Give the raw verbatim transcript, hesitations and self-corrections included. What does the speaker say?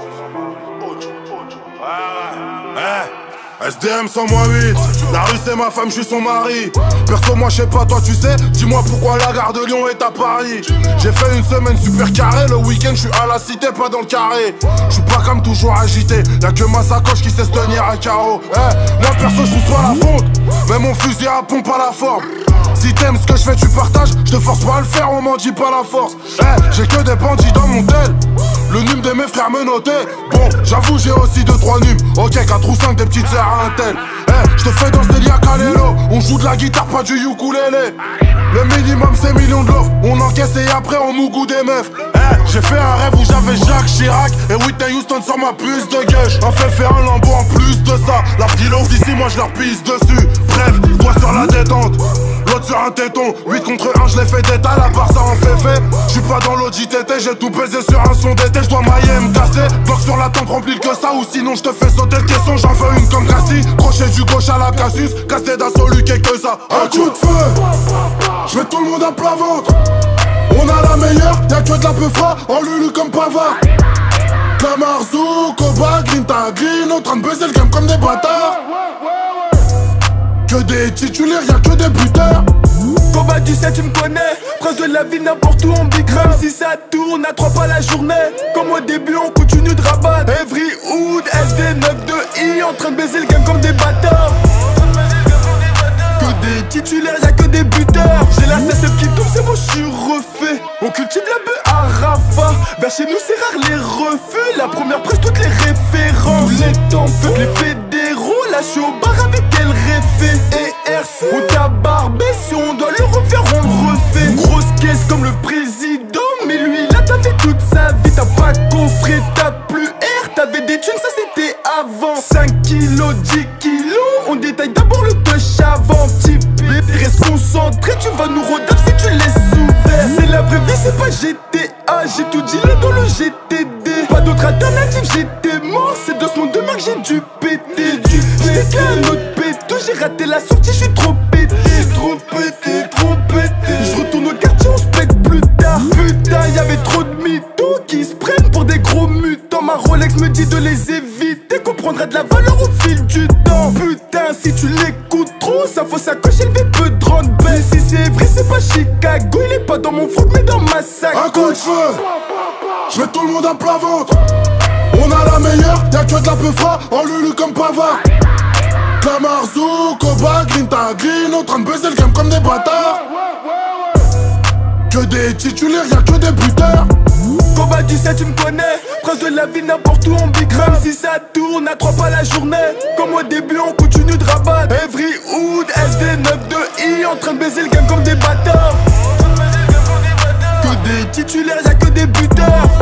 Eh, S D M cent huit, la rue c'est ma femme, je suis son mari. Perso moi je sais pas, toi tu sais, dis-moi pourquoi la gare de Lyon est à Paris. J'ai fait une semaine super carré, le week-end je suis à la cité, pas dans le carré. Je suis pas comme toujours agité, y'a que ma sacoche qui sait se tenir à carreau. Eh, moi perso je suis soit la faute, mais mon fusil à pompe à la forme. Si t'aimes ce que je fais tu partages, je te force pas à le faire, on m'en dit pas la force. Eh, j'ai que des bandits dans mon tel, le nume de mes frères me notait. Bon, j'avoue j'ai aussi deux trois numes. Ok, quatre ou cinq des petites serres à un tel. Eh, je te fais danser Lia Kalelo. On joue de la guitare, pas du ukulélé. Le minimum c'est millions de love. On encaisse et après on mougou des meufs. Eh, j'ai fait un rêve où j'avais Jacques Chirac et Whitney Houston sur ma puce de gueule. Un fait faire un lambeau en plus de ça. La pilote d'ici moi je leur pisse dessus. Bref, toi sur la détente, l'autre sur un téton. huit contre un, je l'ai fait d'état, à part ça en fait fait. J'suis pas dans l'audit T T, j'ai tout baisé sur un son d'été. J'dois mailler, me casser, bloc sur la tempe rempli que ça. Ou sinon j'te fais sauter le caisson, j'en veux une comme Cassie. Crochet du gauche à la Cassius, casse-tête d'assaut, lui que ça. Un coup de feu, j'mets tout le monde à plat ventre. On a la meilleure, y'a que de la peu froid, en lulu comme Pavard. Camarzou, Koba, Green Green, en train de baiser le game comme des bâtards. Que des titulaires, y'a que des buteurs. Combat du sept, tu me connais. Prince de la ville, n'importe où on big ram. Si ça tourne, à trois pas la journée. Comme au début, on continue de rabattre. Every Hood, S D neuf deux I, en train de baiser le game comme des bâtards. Que des titulaires, y'a que des buteurs. J'ai la C S F qui tombe, c'est bon, j'suis refait. On cultive la bœuf à Rafa. Vers chez nous, c'est rare les refus. La première presse, toutes les références. Tous les temps, fuck les fédéraux. Là, j'suis au bar avec elle réfé. Et R C, on t'a barbé. Si on doit le refaire, on le refait. Grosse caisse comme le président. Mais lui, là, t'as fait toute sa vie. T'as pas coffré, t'as plus R. T'avais des thunes, ça c'était avant. cinq kilos, dix kilos. On détaille d'abord le touch avant. Petit bébé, reste concentré. Tu vas nous rodaf si tu laisses ouvert. C'est la vraie vie, c'est pas G T A. J'ai tout dit là dans le G T D. Pas d'autre alternative, j'étais mort. C'est de ce monde de marque, j'ai dû péter. Du J'étais qu'un autre pétou. J'ai raté la sortie, j'suis trop pété. Trop pété, trop pété. J'retourne au quartier, on se pète plus tard. Putain, y'avait trop de mythos qui se prennent pour des gros mutants. Ma Rolex me dit de les éviter, qu'on prendra de la valeur au fil du temps. Putain, si tu l'écoutes trop, ça faut s'accrocher, il fait peu de drone. Ben si c'est vrai, c'est pas Chicago. Il est pas dans mon froc, mais dans ma sac. Un coup de feu, j'mets tout le monde à plat ventre. On a la meilleure, y'a que de la peu froid, en lulu comme Pavard. Camarzou, Koba, Green Green, en train de baiser le game comme des bâtards. Que des titulaires, y'a que des buteurs. Combat du sept, tu me connais. Prince de la ville, n'importe où on big ram. Si ça tourne, à trois pas la journée. Comme au début, on continue de rabattre. Every Hood, S D neuf deux I, en train de baiser le game comme des bâtards. Que des titulaires, y'a que des buteurs.